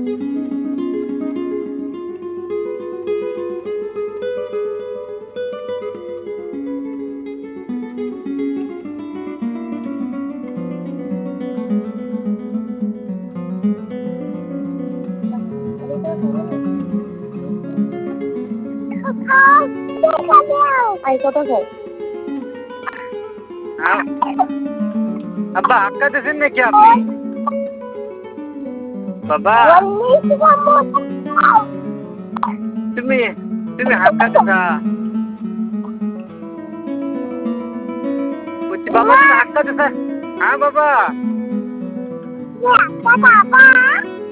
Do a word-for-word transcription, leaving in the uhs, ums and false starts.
Ay kota kok. আব্বা হাক্কা দিয়েছেন নাকি আপনি? বাবা তুমি তুমি হাক্কা দিছা? বলছি বাবা তুমি হাক্কা দিছা? হ্যাঁ বাবা। Ya, papa.